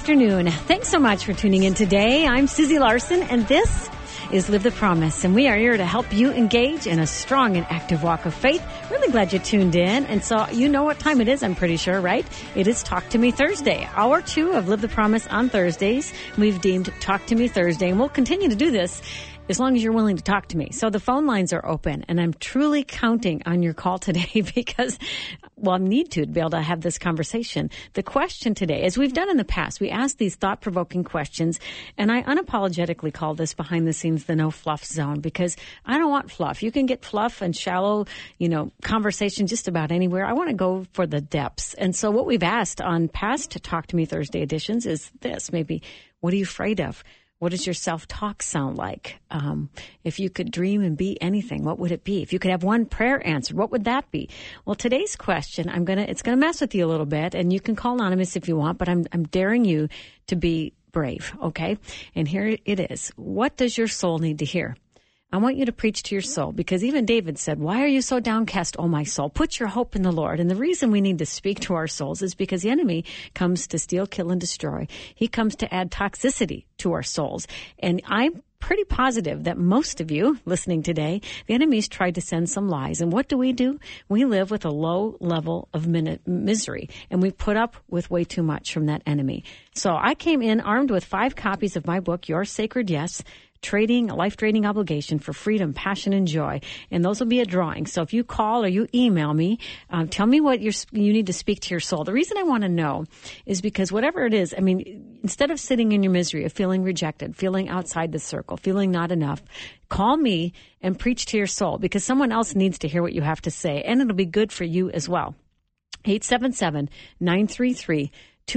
afternoon. Thanks so much for tuning in today. I'm Susie Larson, and this is Live the Promise, and we are here to help you engage in a strong and active walk of faith. Really glad you tuned in, and so you know what time it is, I'm pretty sure, right? It is Talk to Me Thursday, hour 2 of Live the Promise on Thursdays. We've deemed Talk to Me Thursday, and we'll continue to do this as long as you're willing to talk to me. So the phone lines are open, and I'm truly counting on your call today because, well, I need to be able to have this conversation. The question today, as we've done in the past, we ask these thought-provoking questions, and I unapologetically call this behind the scenes the no fluff zone because I don't want fluff. You can get fluff and shallow, conversation just about anywhere. I want to go for the depths. And so what we've asked on past Talk to Me Thursday editions is this, maybe, what are you afraid of? What does your self-talk sound like? If you could dream and be anything, what would it be? If you could have one prayer answered, what would that be? Well, today's question, it's gonna mess with you a little bit, and you can call anonymous if you want, but I'm daring you to be brave, okay? And here it is. What does your soul need to hear? I want you to preach to your soul because even David said, why are you so downcast, O my soul? Put your hope in the Lord. And the reason we need to speak to our souls is because the enemy comes to steal, kill, and destroy. He comes to add toxicity to our souls. And I'm pretty positive that most of you listening today, the enemy's tried to send some lies. And what do? We live with a low level of misery, and we put up with way too much from that enemy. So I came in armed with 5 copies of my book, Your Sacred Yes, life-trading obligation for freedom, passion, and joy. And those will be a drawing. So if you call or you email me, tell me what you need to speak to your soul. The reason I want to know is because whatever it is, instead of sitting in your misery of feeling rejected, feeling outside the circle, feeling not enough, call me and preach to your soul because someone else needs to hear what you have to say. And it'll be good for you as well. 877-933-2484,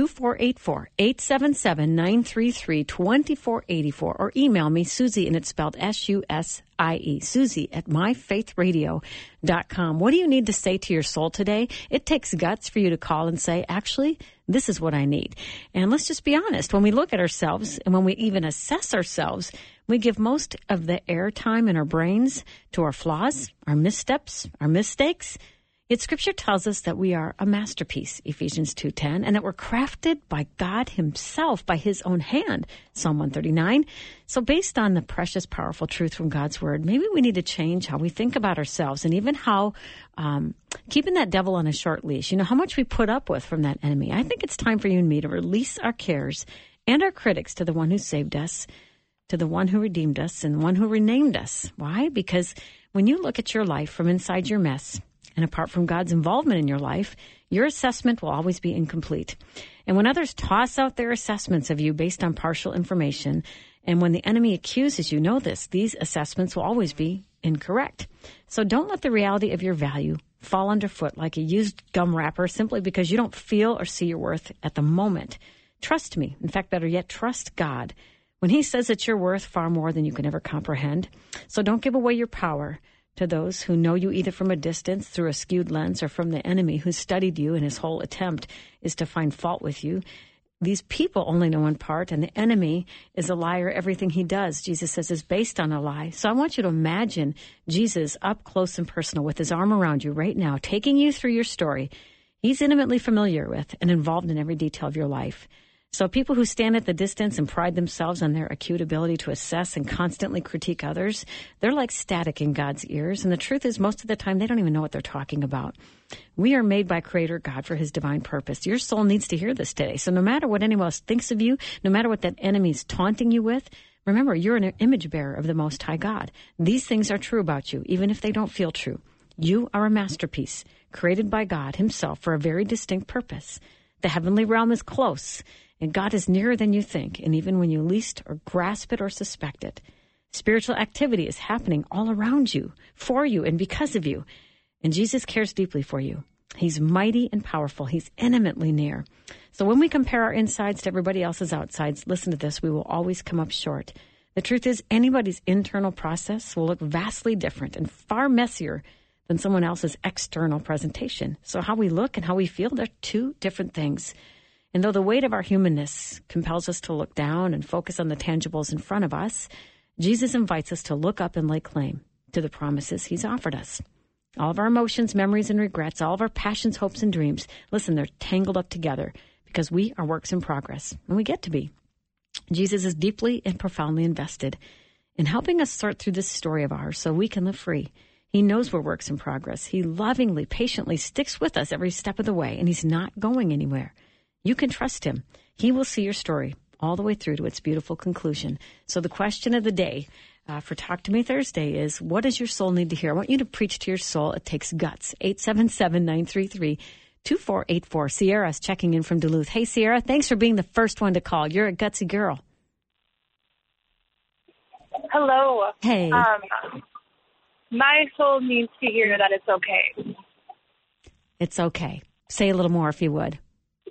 877-933-2484, or email me, Susie, and it's spelled S-U-S-I-E, Susie at myfaithradio.com. What do you need to say to your soul today? It takes guts for you to call and say, actually, this is what I need. And let's just be honest. When we look at ourselves and when we even assess ourselves, we give most of the airtime in our brains to our flaws, our missteps, our mistakes. Yet Scripture tells us that we are a masterpiece, Ephesians 2:10, and that we're crafted by God himself, by his own hand, Psalm 139. So based on the precious, powerful truth from God's word, maybe we need to change how we think about ourselves and even how keeping that devil on a short leash, how much we put up with from that enemy. I think it's time for you and me to release our cares and our critics to the one who saved us, to the one who redeemed us, and the one who renamed us. Why? Because when you look at your life from inside your mess, and apart from God's involvement in your life, your assessment will always be incomplete. And when others toss out their assessments of you based on partial information, and when the enemy accuses you, know this, these assessments will always be incorrect. So don't let the reality of your value fall underfoot like a used gum wrapper simply because you don't feel or see your worth at the moment. Trust me. In fact, better yet, trust God when he says that you're worth far more than you can ever comprehend. So don't give away your power to those who know you either from a distance through a skewed lens or from the enemy who studied you and his whole attempt is to find fault with you. These people only know one part, and the enemy is a liar. Everything he does, Jesus says, is based on a lie. So I want you to imagine Jesus up close and personal with his arm around you right now, taking you through your story. He's intimately familiar with and involved in every detail of your life. So people who stand at the distance and pride themselves on their acute ability to assess and constantly critique others, they're like static in God's ears. And the truth is, most of the time, they don't even know what they're talking about. We are made by Creator God for his divine purpose. Your soul needs to hear this today. So no matter what anyone else thinks of you, no matter what that enemy is taunting you with, remember, you're an image bearer of the Most High God. These things are true about you, even if they don't feel true. You are a masterpiece created by God himself for a very distinct purpose. The heavenly realm is close, and God is nearer than you think, and even when you least or grasp it or suspect it. Spiritual activity is happening all around you, for you, and because of you. And Jesus cares deeply for you. He's mighty and powerful. He's intimately near. So when we compare our insides to everybody else's outsides, listen to this, we will always come up short. The truth is, anybody's internal process will look vastly different and far messier than someone else's external presentation. So how we look and how we feel, they're two different things. And though the weight of our humanness compels us to look down and focus on the tangibles in front of us, Jesus invites us to look up and lay claim to the promises he's offered us. All of our emotions, memories, and regrets, all of our passions, hopes, and dreams, listen, they're tangled up together because we are works in progress, and we get to be. Jesus is deeply and profoundly invested in helping us sort through this story of ours so we can live free. He knows we're works in progress. He lovingly, patiently sticks with us every step of the way, and he's not going anywhere. You can trust him. He will see your story all the way through to its beautiful conclusion. So the question of the day for Talk to Me Thursday is, what does your soul need to hear? I want you to preach to your soul. It takes guts. 877-933-2484. Sierra's checking in from Duluth. Hey, Sierra, thanks for being the first one to call. You're a gutsy girl. Hello. Hey. My soul needs to hear that it's okay. It's okay. Say a little more if you would.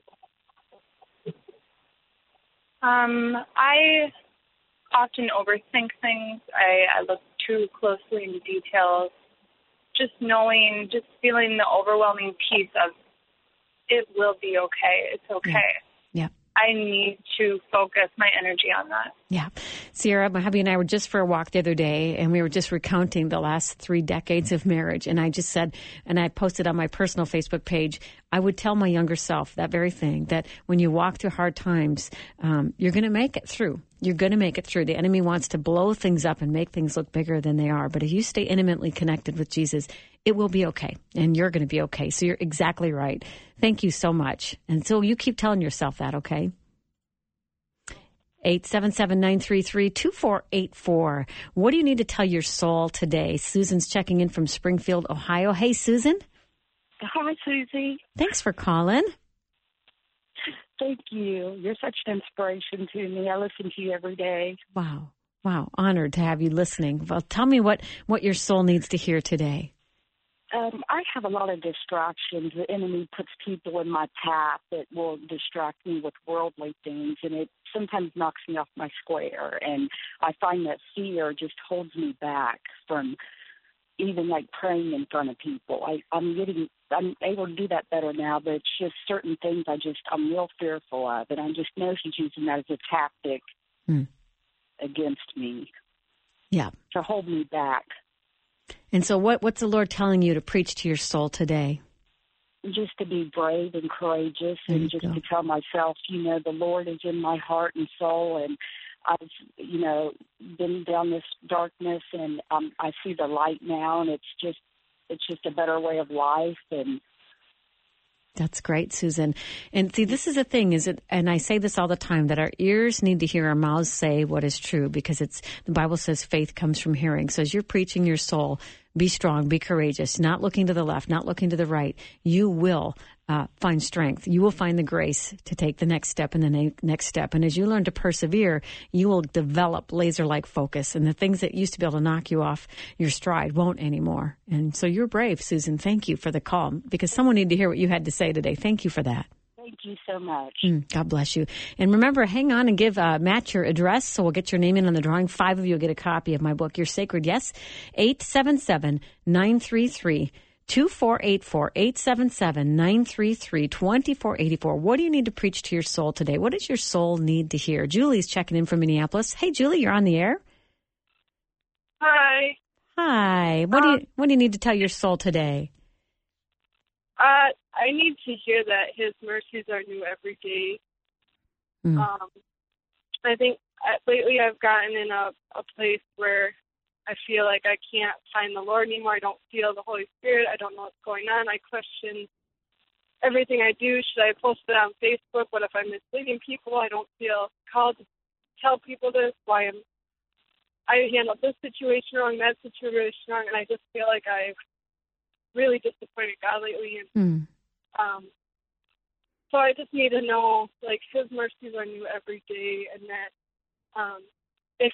I often overthink things. I look too closely into details. Just feeling the overwhelming peace of it will be okay. It's okay. Yeah. I need to focus my energy on that. Yeah. Sierra, my hubby and I were just for a walk the other day, and we were just recounting the last 3 decades of marriage. And I just said, and I posted on my personal Facebook page, I would tell my younger self that very thing, that when you walk through hard times, you're going to make it through. You're going to make it through. The enemy wants to blow things up and make things look bigger than they are. But if you stay intimately connected with Jesus, it will be okay. And you're going to be okay. So you're exactly right. Thank you so much. And so you keep telling yourself that, okay? 877-933-2484. What do you need to tell your soul today? Susan's checking in from Springfield, Ohio. Hey, Susan. Hi, Susie. Thanks for calling. Thank you. You're such an inspiration to me. I listen to you every day. Wow. Honored to have you listening. Well, tell me what your soul needs to hear today. I have a lot of distractions. The enemy puts people in my path that will distract me with worldly things, and it sometimes knocks me off my square. And I find that fear just holds me back from even like praying in front of people. I'm able to do that better now, but it's just certain things I'm real fearful of, and I just know he's using that as a tactic against me. Yeah. To hold me back. And so what's the Lord telling you to preach to your soul today? Just to be brave and courageous, and just to tell myself, the Lord is in my heart and soul, and I've, been down this darkness, and I see the light now, and it's just a better way of life. And that's great, Susan. And see, this is the thing, and I say this all the time, that our ears need to hear our mouths say what is true, because the Bible says faith comes from hearing. So as you're preaching your soul, be strong, be courageous, not looking to the left, not looking to the right. You will find strength. You will find the grace to take the next step and the next step. And as you learn to persevere, you will develop laser-like focus. And the things that used to be able to knock you off your stride won't anymore. And so you're brave, Susan. Thank you for the call, because someone needed to hear what you had to say today. Thank you for that. Thank you so much. God bless you. And remember, hang on and give Matt your address, so we'll get your name in on the drawing. 5 of you will get a copy of my book, Your Sacred Yes. 877-933-2484. 877-933-2484. What do you need to preach to your soul today? What does your soul need to hear? Julie's checking in from Minneapolis. Hey, Julie, you're on the air. Hi. Hi. What do you need to tell your soul today? I need to hear that his mercies are new every day. I think lately I've gotten in a place where I feel like I can't find the Lord anymore. I don't feel the Holy Spirit. I don't know what's going on. I question everything I do. Should I post it on Facebook? What if I'm misleading people? I don't feel called to tell people this. I handled this situation wrong, that situation wrong, and I just feel like I've really disappointed God lately. And so I just need to know, like, his mercies are new every day, and that if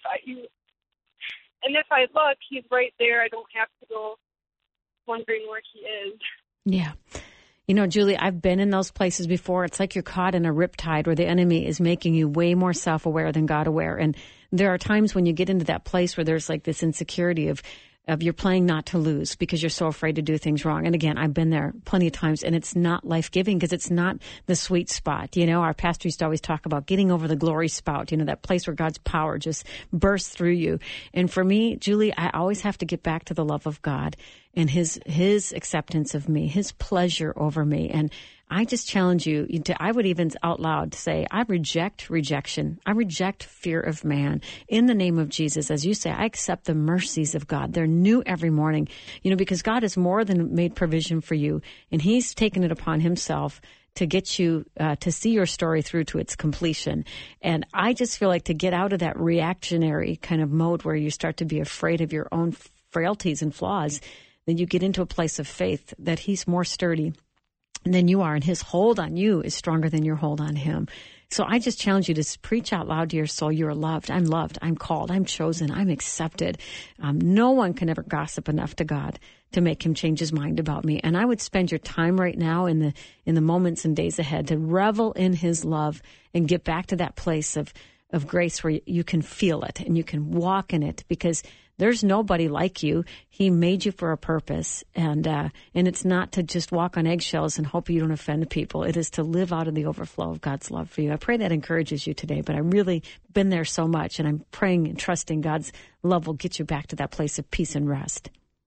I look, he's right there. I don't have to go wondering where he is. Yeah. Julie, I've been in those places before. It's like you're caught in a riptide where the enemy is making you way more self-aware than God-aware. And there are times when you get into that place where there's like this insecurity of you're playing not to lose because you're so afraid to do things wrong. And again, I've been there plenty of times, and it's not life-giving because it's not the sweet spot. Our pastor used to always talk about getting over the glory spout, that place where God's power just bursts through you. And for me, Julie, I always have to get back to the love of God. and his acceptance of me, his pleasure over me. And I just challenge you I would even out loud say, I reject rejection. I reject fear of man. In the name of Jesus, as you say, I accept the mercies of God. They're new every morning, because God has more than made provision for you, and he's taken it upon himself to get you to see your story through to its completion. And I just feel like to get out of that reactionary kind of mode where you start to be afraid of your own frailties and flaws, then you get into a place of faith that he's more sturdy than you are, and his hold on you is stronger than your hold on him. So I just challenge you to preach out loud to your soul. You're loved, I'm called, I'm chosen, I'm accepted. No one can ever gossip enough to God to make him change his mind about me. And I would spend your time right now in the moments and days ahead to revel in his love and get back to that place of grace where you can feel it and you can walk in it, because there's nobody like you. He made you for a purpose, and it's not to just walk on eggshells and hope you don't offend people. It is to live out of the overflow of God's love for you. I pray that encourages you today, but I've really been there so much, and I'm praying and trusting God's love will get you back to that place of peace and rest.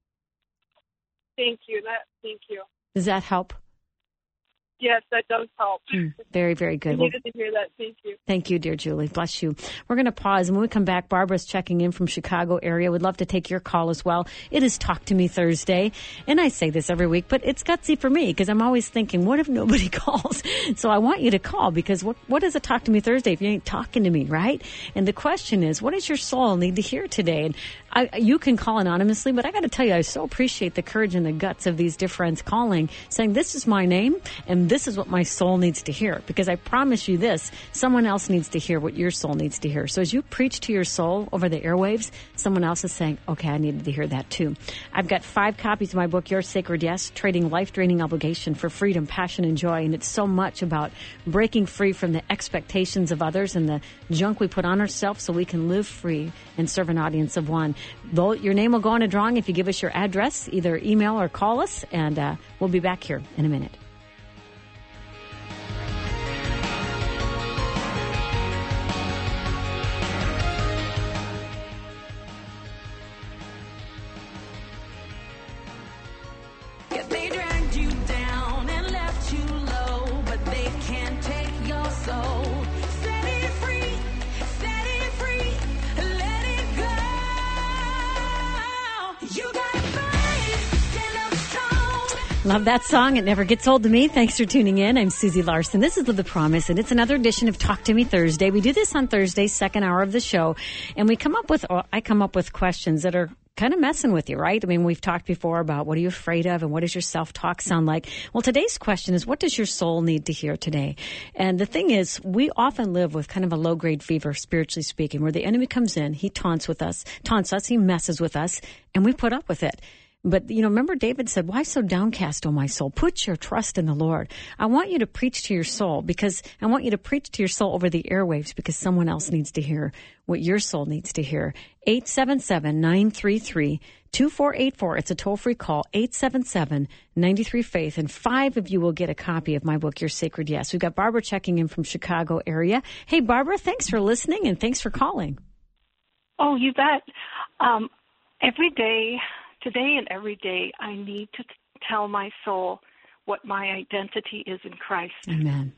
Thank you. Thank you. Does that help? Yes, that does help. Very, very good. I needed to hear that. Thank you. Thank you, dear Julie. Bless you. We're going to pause. And when we come back, Barbara's checking in from Chicago area. We'd love to take your call as well. It is Talk to Me Thursday. And I say this every week, but it's gutsy for me because I'm always thinking, what if nobody calls? So I want you to call, because what is a Talk to Me Thursday if you ain't talking to me, right? And the question is, what does your soul need to hear today? And you can call anonymously, but I got to tell you, I so appreciate the courage and the guts of these dear friends calling, saying, this is my name, and this is what my soul needs to hear. Because I promise you this, someone else needs to hear what your soul needs to hear. So as you preach to your soul over the airwaves, someone else is saying, okay, I needed to hear that too. I've got 5 copies of my book, Your Sacred Yes, Trading Life-Draining Obligation for Freedom, Passion, and Joy. And it's so much about breaking free from the expectations of others and the junk we put on ourselves so we can live free and serve an audience of one. Though your name will go on a drawing if you give us your address, either email or call us, and we'll be back here in a minute. They dragged you down and left you low, but they can't take your soul. Set it free, let it go. You gotta fight, stand up strong. Love that song. It never gets old to me. Thanks for tuning in. I'm Susie Larson. This is The Promise, and it's another edition of Talk to Me Thursday. We do this on Thursday, second hour of the show, and I come up with questions that are kind of messing with you, right? I mean, we've talked before about what are you afraid of and what does your self-talk sound like? Well, today's question is, what does your soul need to hear today? And the thing is, we often live with kind of a low-grade fever, spiritually speaking, where the enemy comes in, he taunts us, he messes with us, and we put up with it. But, remember David said, why so downcast, O my soul? Put your trust in the Lord. I want you to preach to your soul over the airwaves, because someone else needs to hear what your soul needs to hear. 877-933-2484. It's a toll-free call, 877-93-FAITH. And 5 of you will get a copy of my book, Your Sacred Yes. We've got Barbara checking in from Chicago area. Hey, Barbara, thanks for listening and thanks for calling. Oh, you bet. Today and every day, I need to tell my soul what my identity is in Christ. Amen.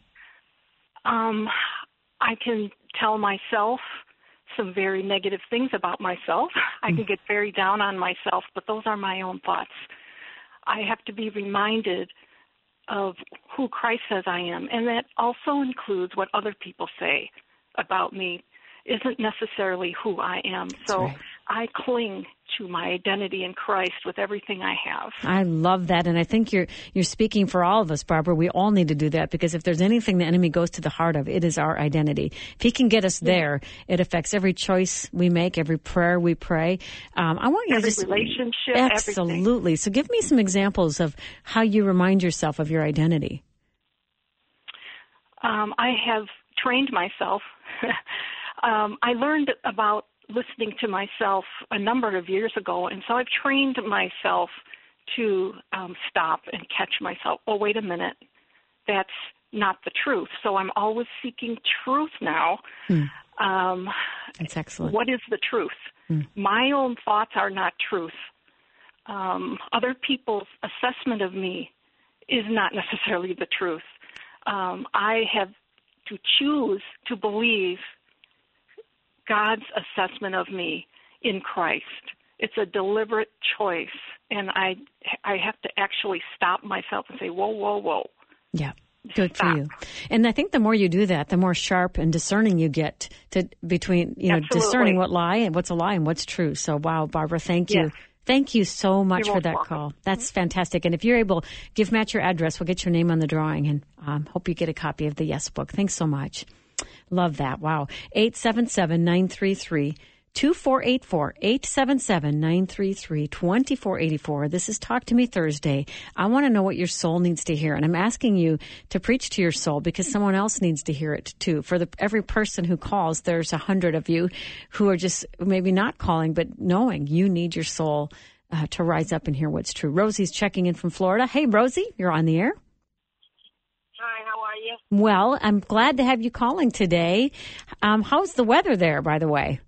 I can tell myself some very negative things about myself. I can get very down on myself, but those are my own thoughts. I have to be reminded of who Christ says I am, and that also includes what other people say about me isn't necessarily who I am. So right. I cling to my identity in Christ with everything I have. I love that, and I think you're speaking for all of us, Barbara. We all need to do that, because if there's anything the enemy goes to the heart of, it is our identity. If he can get us there, it affects every choice we make, every prayer we pray. I want you every to just relationship, absolutely. Everything. So give me some examples of how you remind yourself of your identity. I have trained myself. I learned about listening to myself a number of years ago, and so I've trained myself to stop and catch myself. Oh, wait a minute, that's not the truth. So I'm always seeking truth now. That's excellent. What is the truth? My own thoughts are not truth. other people's assessment of me is not necessarily the truth. I have to choose to believe God's assessment of me in Christ. It's a deliberate choice, and I have to actually stop myself and say, whoa, whoa, whoa. Yeah. Good Stop. for you. And I think the more you do that, the more sharp and discerning you get to between, discerning what's a lie and what's true. So, wow, Barbara, thank you. Yes. Thank you so much You're for that welcome. call. That's fantastic. And if you're able, give Matt your address. We'll get your name on the drawing, and hope you get a copy of the Yes book. Thanks so much. Love that. Wow. 877-933-2484. 877-933-2484. This is Talk to Me Thursday. I want to know what your soul needs to hear. And I'm asking you to preach to your soul because someone else needs to hear it too. For every person who calls, there's 100 of you who are just maybe not calling, but knowing you need your soul to rise up and hear what's true. Rosie's checking in from Florida. Hey, Rosie, you're on the air. Hi, how are you? Well, I'm glad to have you calling today. How's the weather there, by the way?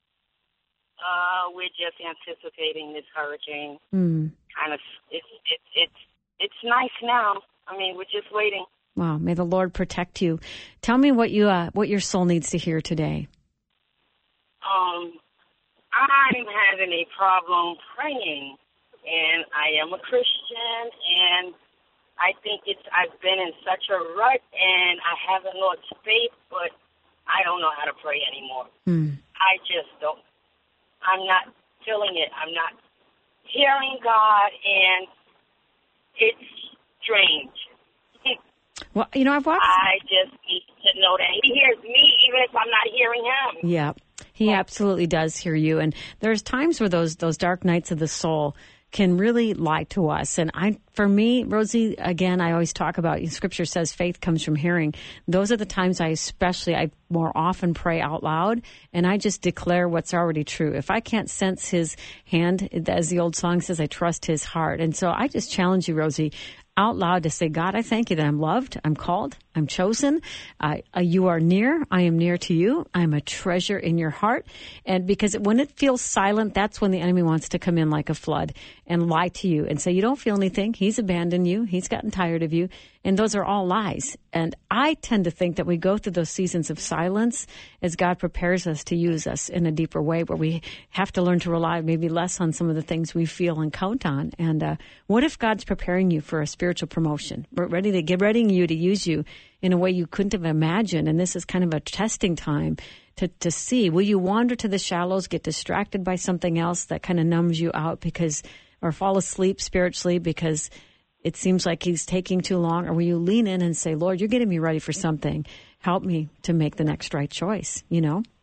We're just anticipating this hurricane. Kind of, it's nice now. I mean, we're just waiting. Wow, may the Lord protect you. Tell me what your soul needs to hear today. I'm having a problem praying, and I am a Christian, and I think I've been in such a rut, and I haven't lost faith, but I don't know how to pray anymore. I just don't. I'm not feeling it. I'm not hearing God, and it's strange. Well, I've watched. I just need to know that He hears me, even if I'm not hearing Him. Yeah, He absolutely does hear you. And there's times where those dark nights of the soul can really lie to us. And for me, Rosie, again, I always talk about, Scripture says faith comes from hearing. Those are the times I more often pray out loud, and I just declare what's already true. If I can't sense His hand, as the old song says, I trust His heart. And so I just challenge you, Rosie, out loud to say, God, I thank you that I'm loved, I'm called, I'm chosen. You are near. I am near to you. I'm a treasure in your heart. And because when it feels silent, that's when the enemy wants to come in like a flood and lie to you and say, you don't feel anything. He's abandoned you. He's gotten tired of you. And those are all lies. And I tend to think that we go through those seasons of silence as God prepares us to use us in a deeper way, where we have to learn to rely maybe less on some of the things we feel and count on. And what if God's preparing you for a spiritual promotion? We're ready you to use you in a way you couldn't have imagined. And this is kind of a testing time to see, will you wander to the shallows, get distracted by something else that kind of numbs you out or fall asleep spiritually because it seems like He's taking too long? Or will you lean in and say, Lord, you're getting me ready for something. Help me to make the next right choice, Yes,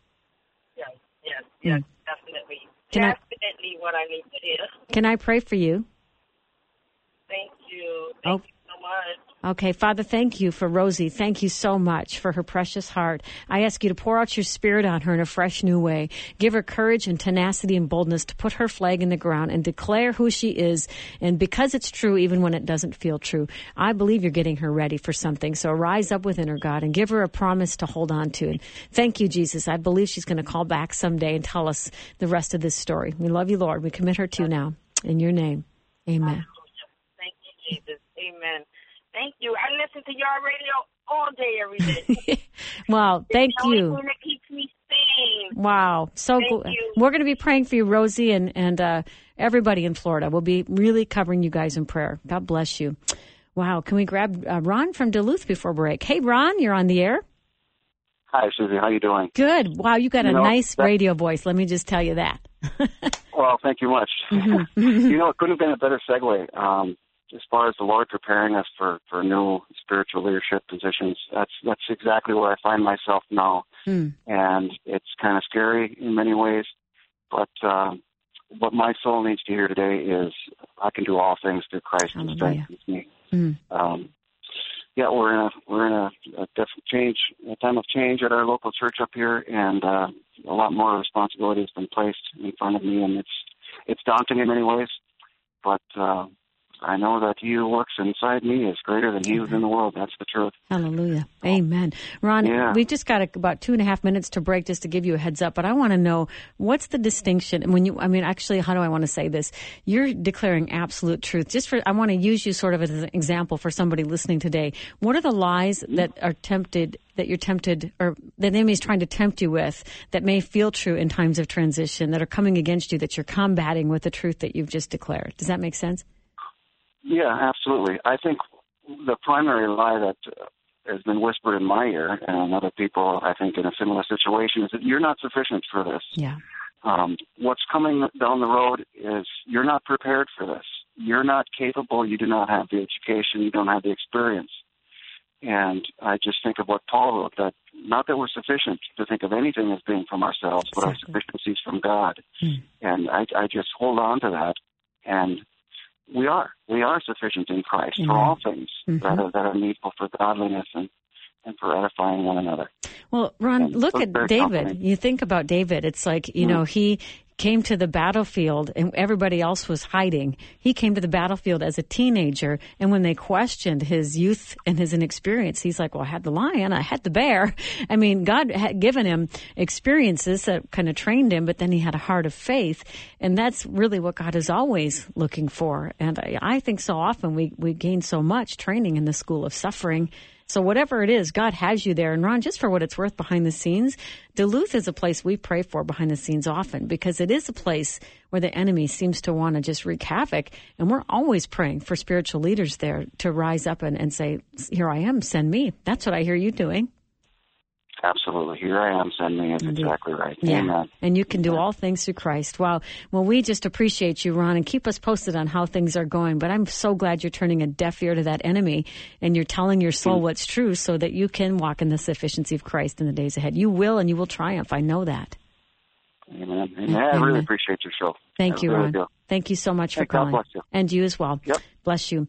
definitely. Definitely what I need to hear. Can I pray for you? Thank you. Thank you so much. Okay, Father, thank you for Rosie. Thank you so much for her precious heart. I ask you to pour out your Spirit on her in a fresh new way. Give her courage and tenacity and boldness to put her flag in the ground and declare who she is. And because it's true, even when it doesn't feel true, I believe you're getting her ready for something. So rise up within her, God, and give her a promise to hold on to. And thank you, Jesus. I believe she's going to call back someday and tell us the rest of this story. We love you, Lord. We commit her to you now. In your name, amen. Thank you, Jesus. Amen. Thank you. I listen to your radio all day, every day. Wow, thank you. It's the only thing that keeps me sane. Wow, so good. We're going to be praying for you, Rosie, and everybody in Florida. We'll be really covering you guys in prayer. God bless you. Wow, can we grab Ron from Duluth before break? Hey, Ron, you're on the air. Hi, Susie. How you doing? Good. Wow, you got a nice radio voice. Let me just tell you that. Well, thank you much. It couldn't have been a better segue. As far as the Lord preparing us for new spiritual leadership positions, that's exactly where I find myself now. And it's kind of scary in many ways, but what my soul needs to hear today is I can do all things through Christ who strengthens me. We're in a time of change at our local church up here, and a lot more responsibility has been placed in front of me, and it's daunting in many ways, but I know that he who works inside me is greater than he who's in the world. That's the truth. Hallelujah. Amen. Ron, we've just got about 2.5 minutes to break just to give you a heads up, but I want to know what's the distinction. And actually, how do I want to say this? You're declaring absolute truth. I want to use you sort of as an example for somebody listening today. What are the lies that you're tempted, or the enemy is trying to tempt you with, that may feel true in times of transition, that are coming against you, that you're combating with the truth that you've just declared? Does that make sense? Yeah, absolutely. I think the primary lie that has been whispered in my ear and other people, I think, in a similar situation, is that you're not sufficient for this. Yeah. What's coming down the road is you're not prepared for this. You're not capable. You do not have the education. You don't have the experience. And I just think of what Paul wrote, that not that we're sufficient to think of anything as being from ourselves, but our sufficiency is from God. And I just hold on to that. And we are sufficient in Christ for all things that are needful for godliness and for edifying one another. Well, Ron, look at David. Company. You think about David. It's like, he came to the battlefield and everybody else was hiding. He came to the battlefield as a teenager, and when they questioned his youth and his inexperience, he's like, well, I had the lion, I had the bear. I mean, God had given him experiences that kind of trained him, but then he had a heart of faith, and that's really what God is always looking for. And I think so often we gain so much training in the school of suffering. So whatever it is, God has you there. And Ron, just for what it's worth behind the scenes, Duluth is a place we pray for behind the scenes often, because it is a place where the enemy seems to want to just wreak havoc. And we're always praying for spiritual leaders there to rise up and say, here I am, send me. That's what I hear you doing. Absolutely. Here I am, send me. That's exactly right. Yeah. Amen. And you can do all things through Christ. Wow. Well, we just appreciate you, Ron, and keep us posted on how things are going. But I'm so glad you're turning a deaf ear to that enemy, and you're telling your soul what's true so that you can walk in the sufficiency of Christ in the days ahead. You will, and you will triumph. I know that. Amen. Amen. I really appreciate your show. Thank you, really Ron. do. Thank you so much for calling. God bless you. And you as well. Yep. Bless you.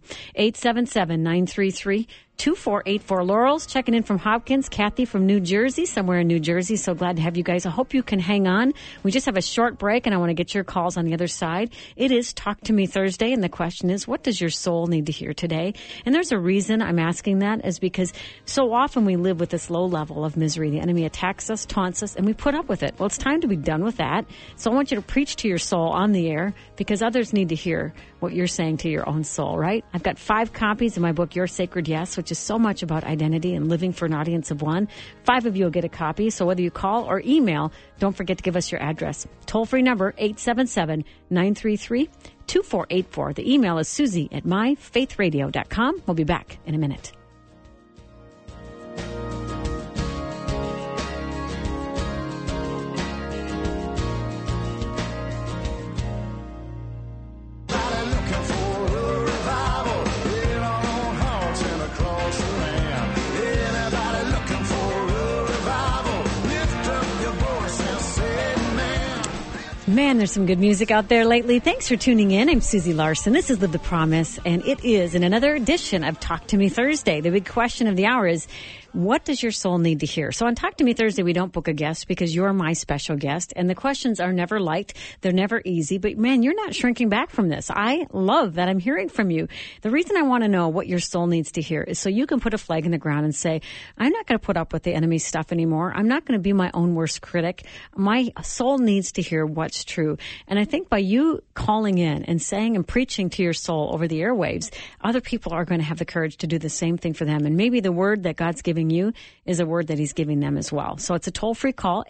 877-933-2484. Laurel's checking in from Hopkins. Kathy from New Jersey, somewhere in New Jersey. So glad to have you guys. I hope you can hang on. We just have a short break, and I want to get your calls on the other side. It is Talk to Me Thursday, and the question is, what does your soul need to hear today? And there's a reason I'm asking that, is because so often we live with this low level of misery. The enemy attacks us, taunts us, and we put up with it. Well, it's time to be done with that. So I want you to preach to your soul on the air, because others need to hear what you're saying to your own soul, right? I've got 5 copies of my book, Your Sacred Yes, which is so much about identity and living for an audience of one. 5 of you will get a copy. So whether you call or email, don't forget to give us your address. Toll-free number, 877-933-2484. The email is Susie@myfaithradio.com. We'll be back in a minute. Man, there's some good music out there lately. Thanks for tuning in. I'm Susie Larson. This is Live the Promise, and it is in another edition of Talk to Me Thursday. The big question of the hour is, what does your soul need to hear? So on Talk to Me Thursday, we don't book a guest because you're my special guest, and the questions are never liked. They're never easy, but man, you're not shrinking back from this. I love that I'm hearing from you. The reason I want to know what your soul needs to hear is so you can put a flag in the ground and say, I'm not going to put up with the enemy's stuff anymore. I'm not going to be my own worst critic. My soul needs to hear what's true. And I think by you calling in and saying and preaching to your soul over the airwaves, other people are going to have the courage to do the same thing for them. And maybe the word that God's giving you is a word that he's giving them as well. So it's a toll-free call,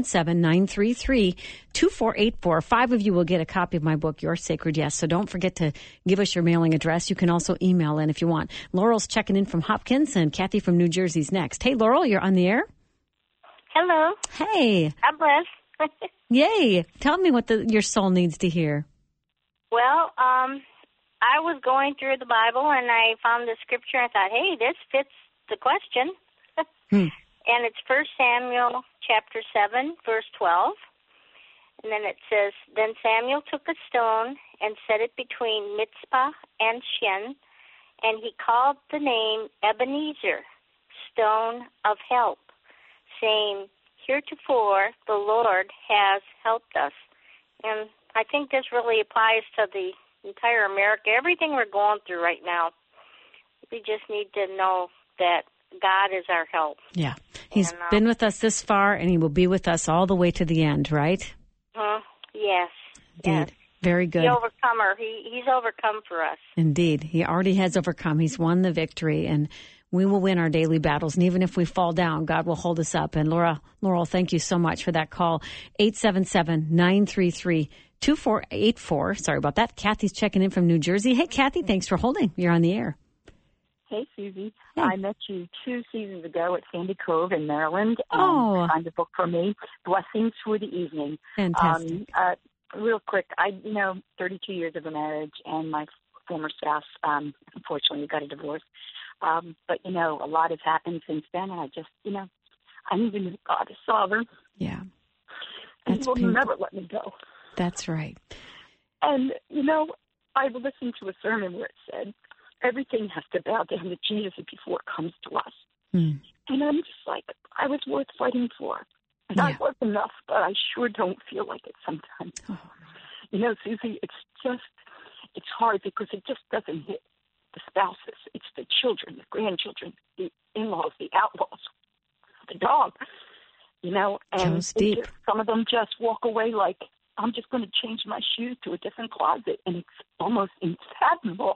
877-933-2484. 5 of you will get a copy of my book, Your Sacred Yes. So don't forget to give us your mailing address. You can also email in if you want. Laurel's checking in from Hopkins, and Kathy from New Jersey's next. Hey, Laurel, you're on the air. Hello. Hey. God bless. Yay. Tell me what your soul needs to hear. Well, I was going through the Bible, and I found the scripture, and I thought, hey, this fits the question. And it's 1 Samuel chapter 7, verse 12. And then it says, Then Samuel took a stone and set it between Mizpah and Shen, and he called the name Ebenezer, stone of help, saying, Heretofore the Lord has helped us. And I think this really applies to the entire America, everything we're going through right now. We just need to know that God is our help. Yeah. He's been with us this far, and he will be with us all the way to the end, right? Yes. Indeed. Yes. Very good. The overcomer. He's overcome for us. Indeed. He already has overcome. He's won the victory, and we will win our daily battles. And even if we fall down, God will hold us up. And Laurel, thank you so much for that call. 877-933-2484. Sorry about that. Kathy's checking in from New Jersey. Hey, Kathy, thanks for holding. You're on the air. Hey, Susie. Hey. I met you 2 seasons ago at Sandy Cove in Maryland. Oh. Signed a book for me, Blessings for the Evening. Fantastic. Real quick, 32 years of a marriage, and my former spouse, unfortunately, got a divorce. But, a lot has happened since then, and I just, I even know God is sovereign. Yeah. And he will never let me go. That's right. And, I listened to a sermon where it said, everything has to bow down to Jesus before it comes to us. And I'm just like, I was worth fighting for. And I was enough, but I sure don't feel like it sometimes. Susie, it's hard because it just doesn't hit the spouses. It's the children, the grandchildren, the in-laws, the outlaws, the dog, and deep. Some of them just walk away like, I'm just going to change my shoes to a different closet. And it's almost unfathomable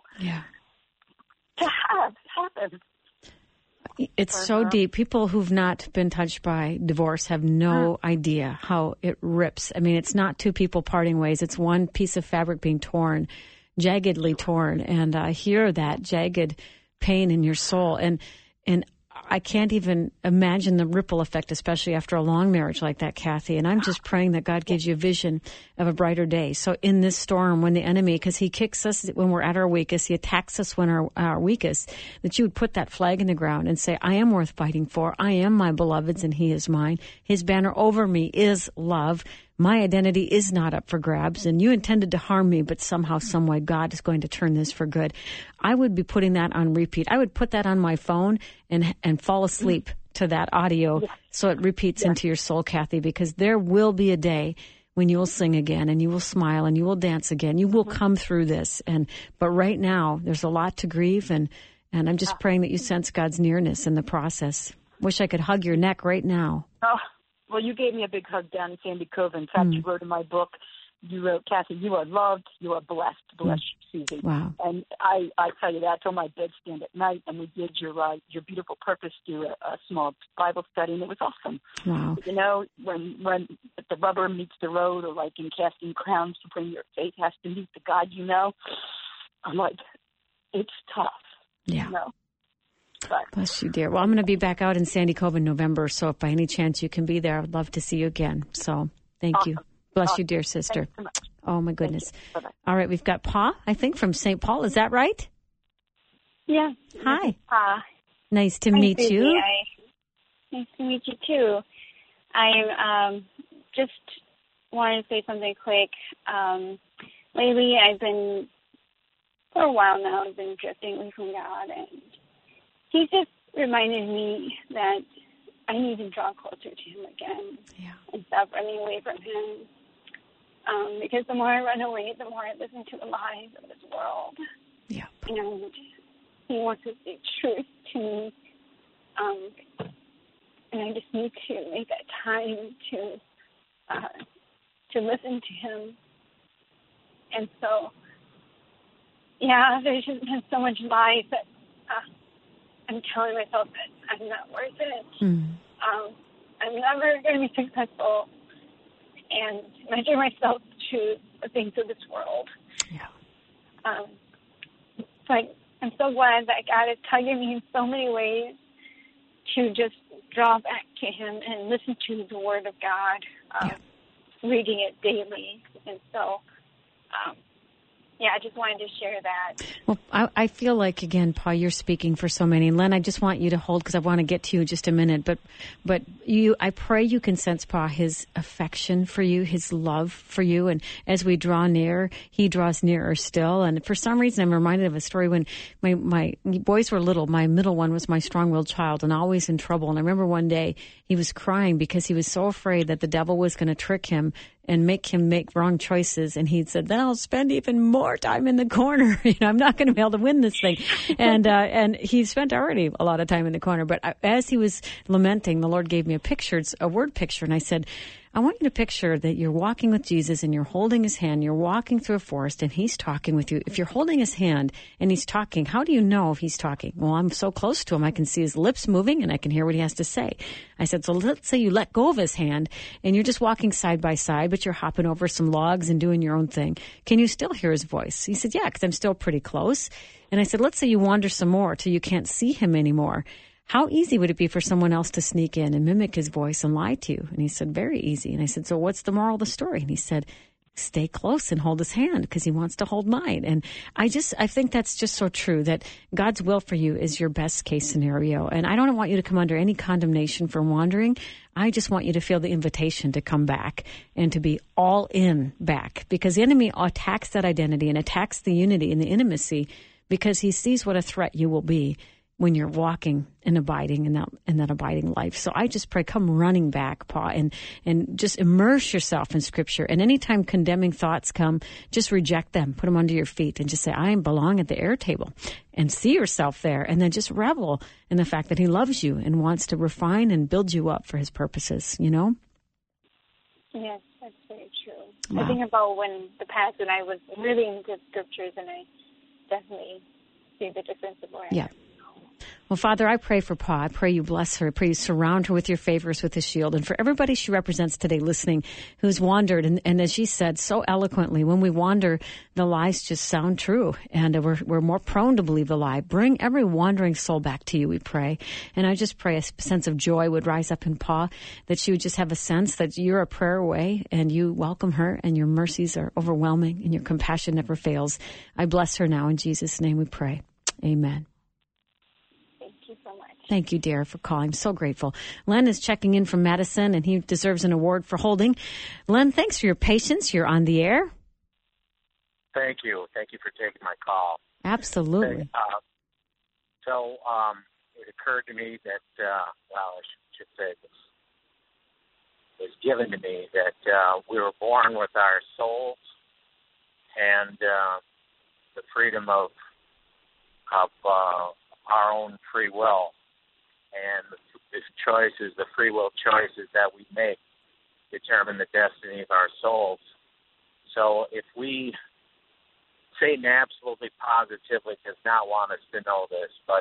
to have happen. It's so deep. People who've not been touched by divorce have no idea how it rips. I mean, it's not two people parting ways. It's one piece of fabric being torn, jaggedly torn. And I hear that jagged pain in your soul. And I can't even imagine the ripple effect, especially after a long marriage like that, Kathy. And I'm just praying that God gives you a vision of a brighter day. So in this storm, when the enemy, because he kicks us when we're at our weakest, he attacks us when our weakest, that you would put that flag in the ground and say, I am worth fighting for. I am my beloved's and he is mine. His banner over me is love. My identity is not up for grabs, and you intended to harm me, but somehow, some way, God is going to turn this for good. I would be putting that on repeat. I would put that on my phone and fall asleep to that audio so it repeats into your soul, Kathy, because there will be a day when you will sing again and you will smile and you will dance again. You will come through this. But right now, there's a lot to grieve, and I'm just praying that you sense God's nearness in the process. Wish I could hug your neck right now. Oh. Well, you gave me a big hug down in Sandy Cove. In fact, you wrote in my book, you wrote, Kathy, you are loved, you are blessed. Bless you, Susie. Wow. And I tell you that till my bedstand at night, and we did your beautiful purpose through a small Bible study, and it was awesome. Wow. When the rubber meets the road, or like in Casting Crowns, to bring your faith has to meet the God you know, I'm like, it's tough. Yeah. But, bless you, dear. Well, I'm going to be back out in Sandy Cove in November, so if by any chance you can be there, I'd love to see you again. So thank you. Bless you, dear sister. So much. Oh, my goodness. All right, we've got Pa, I think, from St. Paul. Is that right? Yeah. Hi. Nice to meet you. Nice to meet you, too. I just wanted to say something quick. Lately, for a while now, I've been drifting away from God, and He just reminded me that I need to draw closer to Him again and stop running away from Him. Because the more I run away, the more I listen to the lies of this world. Yeah. And He wants to speak truth to me. And I just need to make that time to listen to Him. And so, there's just been so much lies that I'm telling myself that I'm not worth it. I'm never going to be successful, and measure myself to the things of this world. But I'm so glad that God is tugging me in so many ways to just draw back to Him and listen to the Word of God, reading it daily. And so, I just wanted to share that. Well, I feel like, again, Pa, you're speaking for so many. Len, I just want you to hold, because I want to get to you in just a minute. But I pray you can sense, Pa, His affection for you, His love for you. And as we draw near, He draws nearer still. And for some reason, I'm reminded of a story when my boys were little. My middle one was my strong-willed child and always in trouble. And I remember one day he was crying because he was so afraid that the devil was going to trick him and make him make wrong choices. And he said, then I'll spend even more time in the corner. I'm not going to be able to win this thing. And he spent already a lot of time in the corner. But as he was lamenting, the Lord gave me a word picture. And I said, I want you to picture that you're walking with Jesus and you're holding his hand. You're walking through a forest and he's talking with you. If you're holding his hand and he's talking, how do you know if he's talking? Well, I'm so close to him. I can see his lips moving and I can hear what he has to say. I said, so let's say you let go of his hand and you're just walking side by side, but you're hopping over some logs and doing your own thing. Can you still hear his voice? He said, yeah, because I'm still pretty close. And I said, let's say you wander some more till you can't see him anymore. How easy would it be for someone else to sneak in and mimic his voice and lie to you? And he said, very easy. And I said, so what's the moral of the story? And he said, stay close and hold his hand because he wants to hold mine. And I think that's just so true, that God's will for you is your best case scenario. And I don't want you to come under any condemnation for wandering. I just want you to feel the invitation to come back and to be all in back, because the enemy attacks that identity and attacks the unity and the intimacy because he sees what a threat you will be when you're walking and abiding in that abiding life. So I just pray, come running back, Pa, and just immerse yourself in Scripture. And anytime condemning thoughts come, just reject them, put them under your feet, and just say, I belong at the air table, and see yourself there. And then just revel in the fact that he loves you and wants to refine and build you up for his purposes, Yes, that's very true. Wow. I think about the past when I was really into Scriptures, and I definitely see the difference of where I am. Well, Father, I pray for Pa. I pray you bless her. I pray you surround her with your favors, with his shield. And for everybody she represents today listening who's wandered, and as she said so eloquently, when we wander, the lies just sound true. And we're more prone to believe the lie. Bring every wandering soul back to you, we pray. And I just pray a sense of joy would rise up in Pa, that she would just have a sense that you're a prayer away and you welcome her and your mercies are overwhelming and your compassion never fails. I bless her now. In Jesus' name we pray. Amen. Thank you, dear, for calling. I'm so grateful. Len is checking in from Madison, and he deserves an award for holding. Len, thanks for your patience. You're on the air. Thank you. Thank you for taking my call. Absolutely. So it occurred to me that, I should say it was given to me that we were born with our souls and the freedom of our own free will. And the free will choices that we make determine the destiny of our souls. So if Satan absolutely positively does not want us to know this, but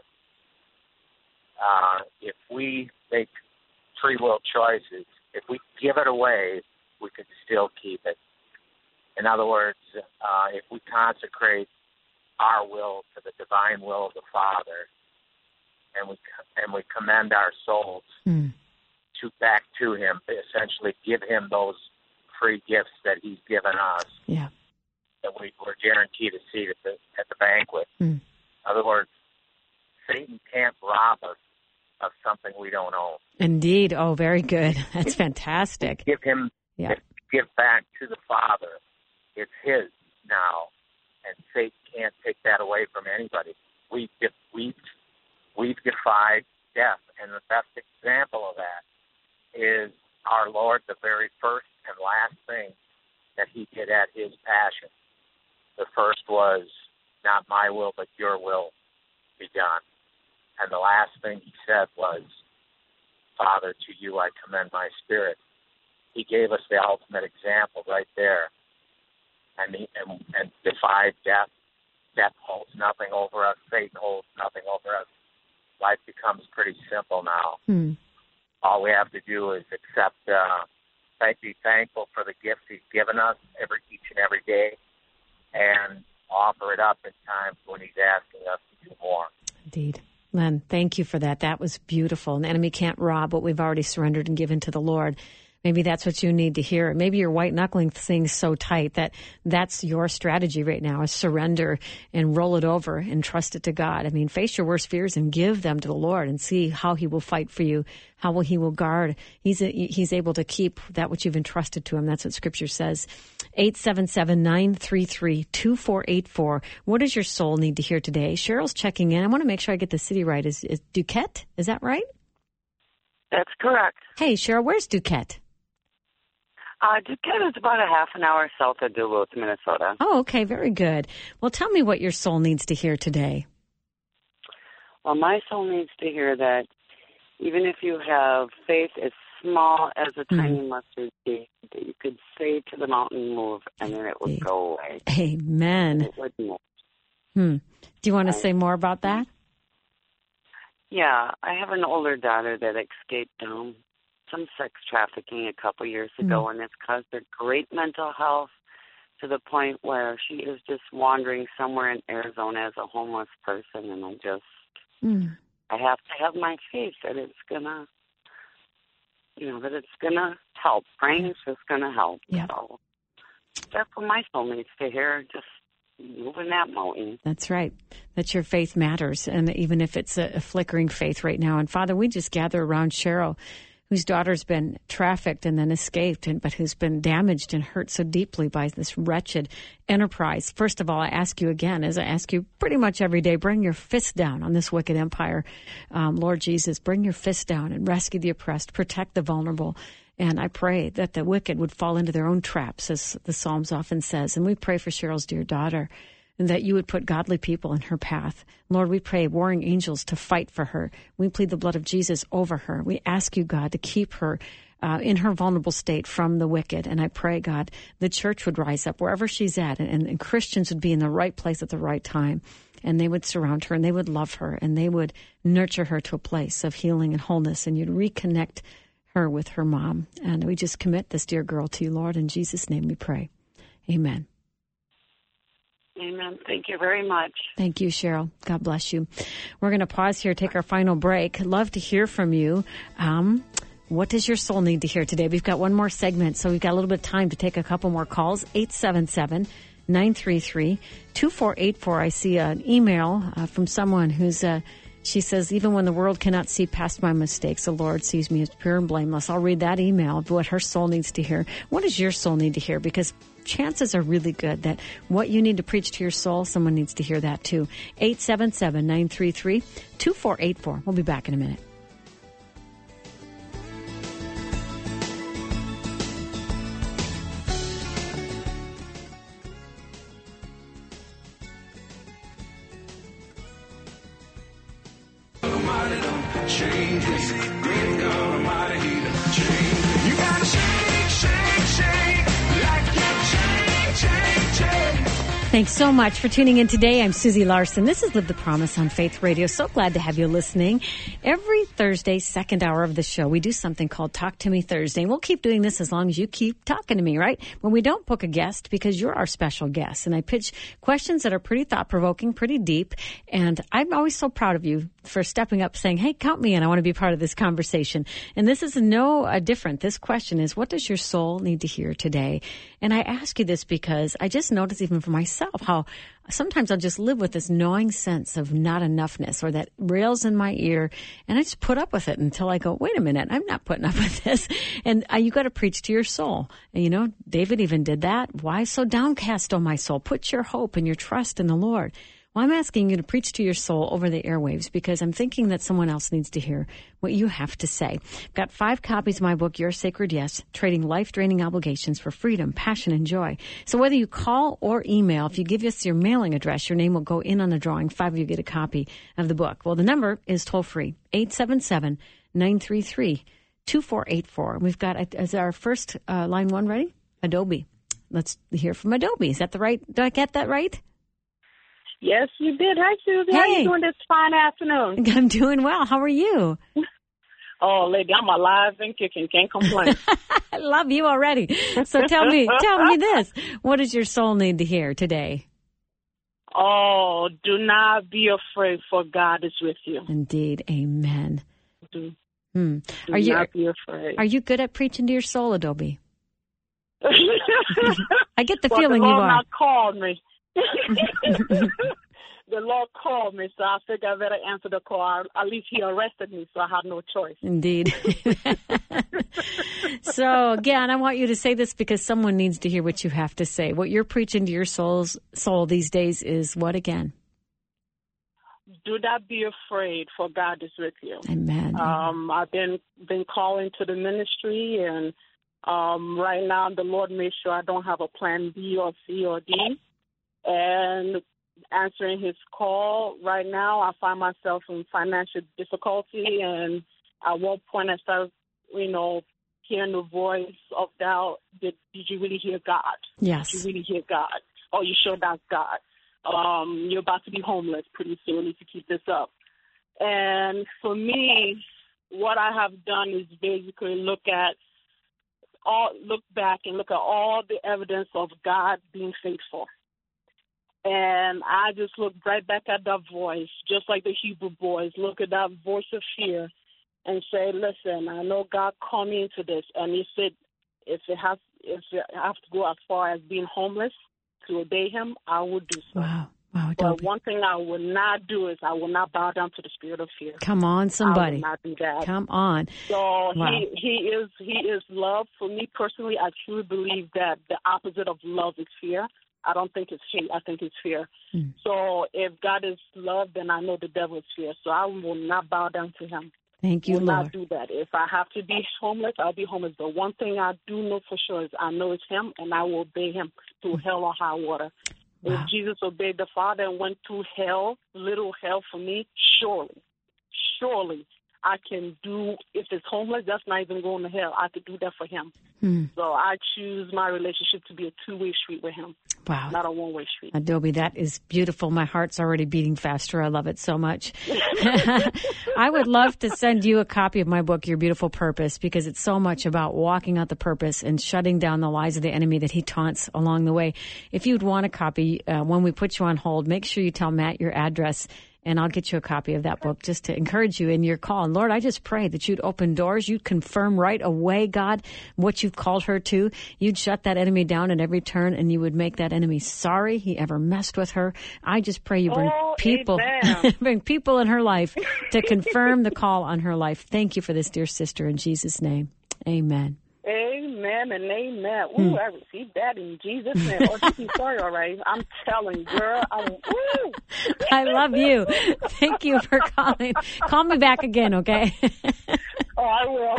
if we make free will choices, if we give it away, we can still keep it. In other words, if we consecrate our will to the divine will of the Father, and we commend our souls back to him, essentially give him those free gifts that he's given us. Yeah. That we're guaranteed a seat at the banquet. In other words, Satan can't rob us of something we don't own. Indeed. Oh, very good. That's fantastic. Give back to the Father. It's his now, and Satan can't take that away from anybody. We've defied death, and the best example of that is our Lord. The very first and last thing that he did at his passion, the first was, not my will, but your will be done. And the last thing he said was, Father, to you I commend my spirit. He gave us the ultimate example right there, and defied death. Death holds nothing over us. Satan holds nothing over us. Life becomes pretty simple now. All we have to do is accept, be thankful for the gifts he's given us each and every day, and offer it up in times when he's asking us to do more. Indeed. Len, thank you for that. That was beautiful. And the enemy can't rob what we've already surrendered and given to the Lord. Maybe that's what you need to hear. Maybe you're white-knuckling things so tight that that's your strategy right now, is surrender and roll it over and trust it to God. I mean, face your worst fears and give them to the Lord and see how he will fight for you, how he will guard. He's able to keep that which you've entrusted to him. That's what Scripture says. 877-933-2484. What does your soul need to hear today? Cheryl's checking in. I want to make sure I get the city right. Is Duquette? Is that right? That's correct. Hey, Cheryl, where's Duquette? Decatur's about a half an hour south of Duluth, Minnesota. Oh, okay. Very good. Well, tell me what your soul needs to hear today. Well, my soul needs to hear that even if you have faith as small as a tiny mustard seed, that you could say to the mountain, move, and then it would go away. Amen. It would move. Do you want to say more about that? Yeah, I have an older daughter that escaped some sex trafficking a couple years ago, and it's caused her great mental health to the point where she is just wandering somewhere in Arizona as a homeless person, and I have to have my faith that it's gonna, that it's gonna help. Praying is just gonna help. Yeah. So that's what my soul needs to hear. Just moving that mountain. That's right. That your faith matters, and even if it's a flickering faith right now. And Father, we just gather around Cheryl, whose daughter's been trafficked and then escaped, but who's been damaged and hurt so deeply by this wretched enterprise. First of all, I ask you again, as I ask you pretty much every day, bring your fist down on this wicked empire. Lord Jesus, bring your fist down and rescue the oppressed, protect the vulnerable. And I pray that the wicked would fall into their own traps, as the Psalms often says. And we pray for Cheryl's dear daughter, and that you would put godly people in her path. Lord, we pray warring angels to fight for her. We plead the blood of Jesus over her. We ask you, God, to keep her in her vulnerable state from the wicked. And I pray, God, the church would rise up wherever she's at, and Christians would be in the right place at the right time. And they would surround her, and they would love her, and they would nurture her to a place of healing and wholeness, and you'd reconnect her with her mom. And we just commit this dear girl to you, Lord. In Jesus' name we pray. Amen. Amen. Thank you very much. Thank you, Cheryl. God bless you. We're going to pause here, take our final break. Love to hear from you. What does your soul need to hear today? We've got one more segment, so we've got a little bit of time to take a couple more calls. 877-933-2484. I see an email from someone who's she says, even when the world cannot see past my mistakes, the Lord sees me as pure and blameless. I'll read that email of what her soul needs to hear. What does your soul need to hear? Because chances are really good that what you need to preach to your soul, someone needs to hear that too. 877-933-2484. We'll be back in a minute. Thanks so much for tuning in today. I'm Susie Larson. This is Live the Promise on Faith Radio. So glad to have you listening. Every Thursday, second hour of the show, we do something called Talk to Me Thursday. And we'll keep doing this as long as you keep talking to me, right? When we don't book a guest, because you're our special guest. And I pitch questions that are pretty thought-provoking, pretty deep. And I'm always so proud of you for stepping up, saying, hey, count me in. I want to be part of this conversation. And this is no different. This question is, what does your soul need to hear today? And I ask you this because I just notice even for myself how sometimes I'll just live with this gnawing sense of not enoughness, or that rails in my ear, and I just put up with it until I go, wait a minute, I'm not putting up with this. And you got to preach to your soul. And David even did that. Why so downcast, O my soul? Put your hope and your trust in the Lord. Well, I'm asking you to preach to your soul over the airwaves because I'm thinking that someone else needs to hear what you have to say. I've got 5 copies of my book, Your Sacred Yes, Trading Life-Draining Obligations for Freedom, Passion, and Joy. So whether you call or email, if you give us your mailing address, your name will go in on the drawing. 5 of you get a copy of the book. Well, the number is toll-free, 877-933-2484. We've got, is our first line 1 ready? Adobe. Let's hear from Adobe. Is that the right? Did I get that right? Yes, you did. Hi, Susie. How are you doing this fine afternoon? I'm doing well. How are you? Oh, lady, I'm alive and kicking. Can't complain. I love you already. So tell me this. What does your soul need to hear today? Oh, do not be afraid, for God is with you. Indeed. Amen. Do Are you not be afraid. Are you good at preaching to your soul, Adobe? I get the well, feeling the Lord you are. Not called me. The Lord called me, so I figured I better answer the call. At least He arrested me, so I had no choice. Indeed. So, again, I want you to say this because someone needs to hear what you have to say. What you're preaching to your soul these days is what again? Do not be afraid, for God is with you. Amen. I've been calling to the ministry, and Right now, the Lord made sure I don't have a plan B or C or D. And answering his call right now, I find myself in financial difficulty. And at one point, I started, hearing the voice of doubt. Did you really hear God? Yes. Did you really hear God? Oh, you sure that's God? You're about to be homeless pretty soon. You need to keep this up. And for me, what I have done is basically look back and look at all the evidence of God being faithful. And I just look right back at that voice, just like the Hebrew boys. Look at that voice of fear and say, listen, I know God called me into this. And he said, if it has to go as far as being homeless to obey him, I will do so. Wow. But one thing I will not do is I will not bow down to the spirit of fear. Come on, somebody. I will not do that. Come on. So wow. he is love. For me personally, I truly believe that the opposite of love is fear. I don't think it's hate. I think it's fear. So if God is love, then I know the devil is fear. So I will not bow down to him. Thank you, I will Lord. not do that. If I have to be homeless, I'll be homeless. The one thing I do know for sure is I know it's him, and I will obey him through hell or high water. Wow. If Jesus obeyed the Father and went through hell, little hell for me, surely I can do, if it's homeless, that's not even going to hell. I could do that for him. So I choose my relationship to be a two-way street with him. Wow. Not a one-way street. Adobe, that is beautiful. My heart's already beating faster. I love it so much. I would love to send you a copy of my book, Your Beautiful Purpose, because it's so much about walking out the purpose and shutting down the lies of the enemy that he taunts along the way. If you'd want a copy, when we put you on hold, make sure you tell Matt your address, and I'll get you a copy of that book just to encourage you in your call. And Lord, I just pray that you'd open doors. You'd confirm right away, God, what you've called her to. You'd shut that enemy down at every turn, and you would make that enemy sorry he ever messed with her. I just pray you bring bring people in her life to confirm the call on her life. Thank you for this, dear sister, in Jesus' name. Amen. Amen and amen. Ooh, I received that in Jesus' name. Oh, she's sorry, all right. I'm telling you, girl. I love you. Thank you for calling. Call me back again, okay? Oh, I will.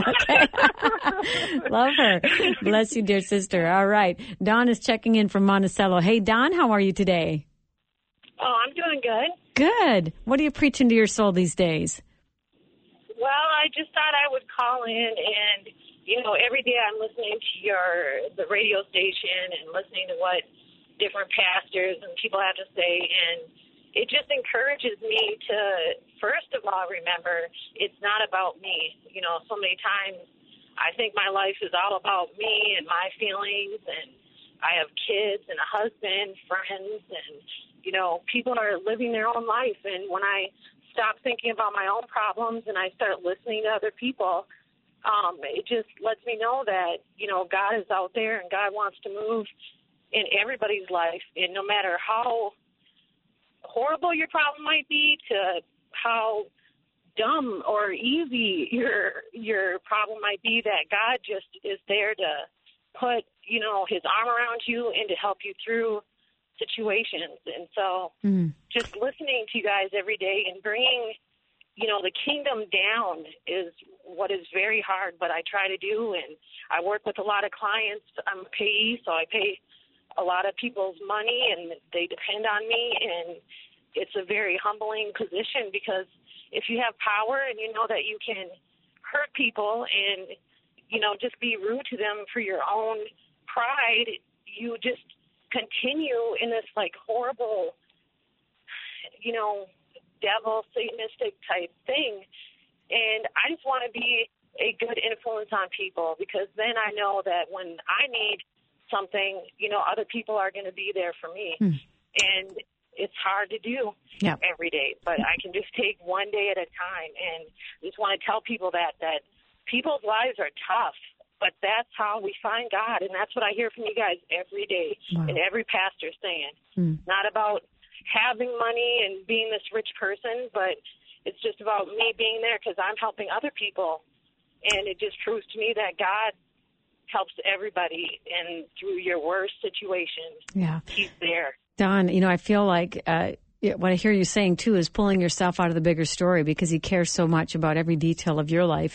Okay. Love her. Bless you, dear sister. All right. Dawn is checking in from Monticello. Hey, Dawn, how are you today? Oh, I'm doing good. Good. What are you preaching to your soul these days? Well, I just thought I would call in and, every day I'm listening to the radio station and listening to what different pastors and people have to say, and it just encourages me to, first of all, remember it's not about me. So many times I think my life is all about me and my feelings, and I have kids and a husband, friends, and, people are living their own life. And when I stop thinking about my own problems and I start listening to other people, it just lets me know that, God is out there and God wants to move in everybody's life. And no matter how horrible your problem might be to how dumb or easy your problem might be, that God just is there to put, his arm around you and to help you through situations. And so just listening to you guys every day and bringing the kingdom down is what is very hard, but I try to do. And I work with a lot of clients. I'm a payee, so I pay a lot of people's money, and they depend on me. And it's a very humbling position, because if you have power and you know that you can hurt people and, just be rude to them for your own pride, you just continue in this, horrible, devil, Satanistic type thing. And I just want to be a good influence on people, because then I know that when I need something, other people are going to be there for me. And it's hard to do every day, but I can just take one day at a time. And just want to tell people that people's lives are tough, but that's how we find God. And that's what I hear from you guys every day. Wow. And every pastor saying, not about having money and being this rich person, but it's just about me being there because I'm helping other people. And it just proves to me that God helps everybody, and through your worst situations, He's there. Dawn, I feel like what I hear you saying, too, is pulling yourself out of the bigger story, because he cares so much about every detail of your life.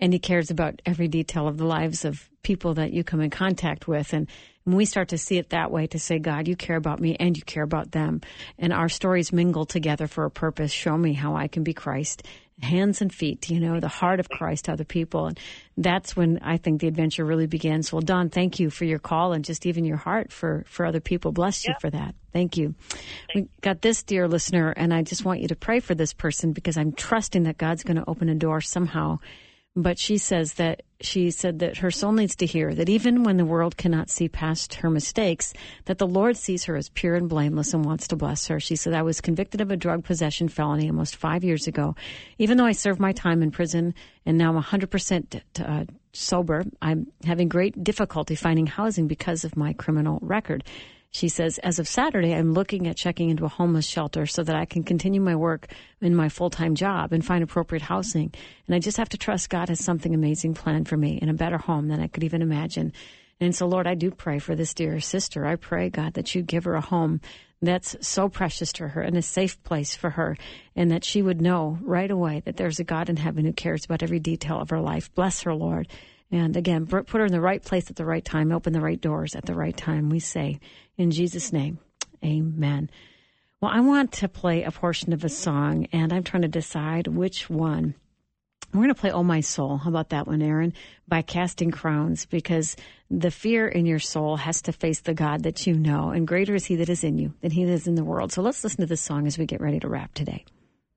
and he cares about every detail of the lives of people that you come in contact with. And when we start to see it that way, to say, God, you care about me and you care about them, and our stories mingle together for a purpose. Show me how I can be Christ, hands and feet, the heart of Christ to other people. And that's when I think the adventure really begins. Well, Dawn, thank you for your call and just even your heart for other people. Bless you for that. Thank you. We got this, dear listener, and I just want you to pray for this person because I'm trusting that God's going to open a door somehow. But she said that her soul needs to hear that even when the world cannot see past her mistakes, that the Lord sees her as pure and blameless and wants to bless her. She said, I was convicted of a drug possession felony almost 5 years ago. Even though I served my time in prison and now I'm 100% sober, I'm having great difficulty finding housing because of my criminal record. She says, as of Saturday, I'm looking at checking into a homeless shelter so that I can continue my work in my full-time job and find appropriate housing. And I just have to trust God has something amazing planned for me in a better home than I could even imagine. And so, Lord, I do pray for this dear sister. I pray, God, that you give her a home that's so precious to her and a safe place for her, and that she would know right away that there's a God in heaven who cares about every detail of her life. Bless her, Lord. And again, put her in the right place at the right time, open the right doors at the right time, we say. In Jesus' name, amen. Well, I want to play a portion of a song, and I'm trying to decide which one. We're going to play Oh My Soul. How about that one, Aaron? By Casting Crowns, because the fear in your soul has to face the God that you know, and greater is he that is in you than he that is in the world. So let's listen to this song as we get ready to wrap today.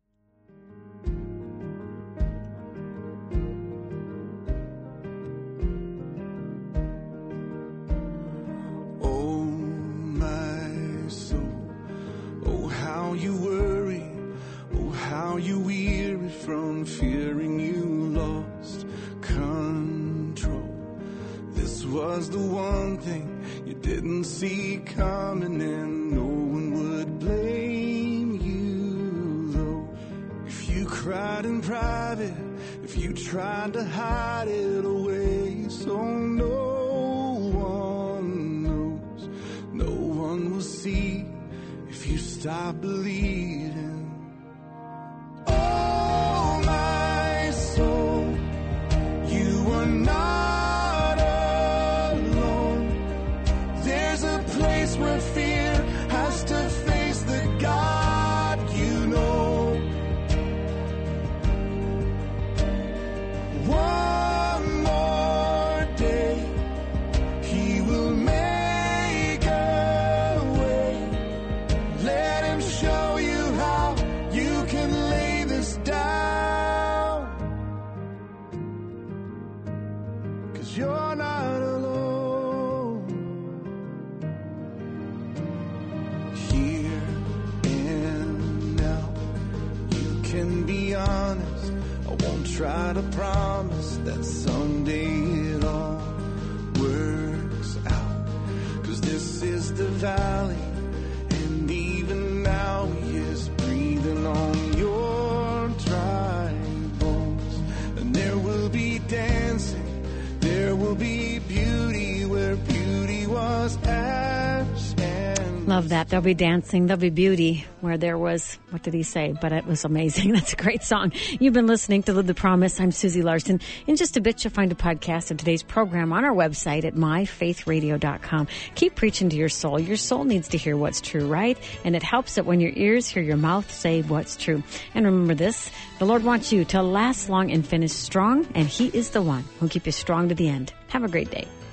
How you worry, oh how you weary from fearing you lost control. This was the one thing you didn't see coming, and no one would blame you though. If you cried in private, if you tried to hide it away, so no one knows, no one will see. If you stop believing, oh my soul, you are not alone. There's a place where fear has to face the God you know. One more day, he will make a way. Let him show you how you can lay this down, 'cause you're not alone. Here and now, you can be honest. I won't try to promise that someday it all works out, 'cause this is the valley. And even now he is breathing on your dry bones. And there will be dancing, there will be beauty where beauty was ash and... Love that. There'll be dancing, there'll be beauty where there was, what did he say? But it was amazing. That's a great song. You've been listening to Live the Promise. I'm Susie Larson. In just a bit, you'll find a podcast of today's program on our website at myfaithradio.com. Keep preaching to your soul. Your soul needs to hear what's true, right? And it helps that when your ears hear your mouth say what's true. And remember this, the Lord wants you to last long and finish strong, and he is the one who'll keep you strong to the end. Have a great day.